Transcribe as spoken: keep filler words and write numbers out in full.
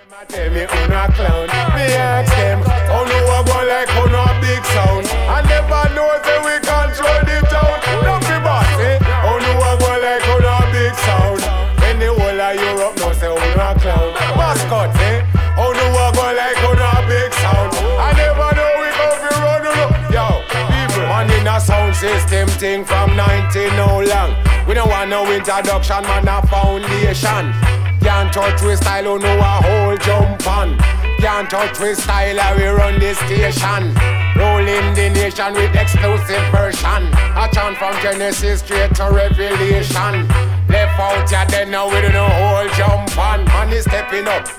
Tell me who no clown. Me ask them, oh no, I go like who no big sound. I never know say we control the town. Don't be boss, eh? Oh no, I go like who no big sound. When the whole of Europe know say who no clown. Mascot, eh? Oh no, I go like who no big sound. I never know we go fi run, no, no. Yo, people, man in a sound system thing from nineteen no long. We don't want no introduction, man, a foundation. Can't touch with style, who know a whole jump on. Can't touch with style, how we run this station. Rolling the nation with exclusive version. A chant from Genesis straight to Revelation. Left out ya then now we do no whole jump on. Man is stepping up,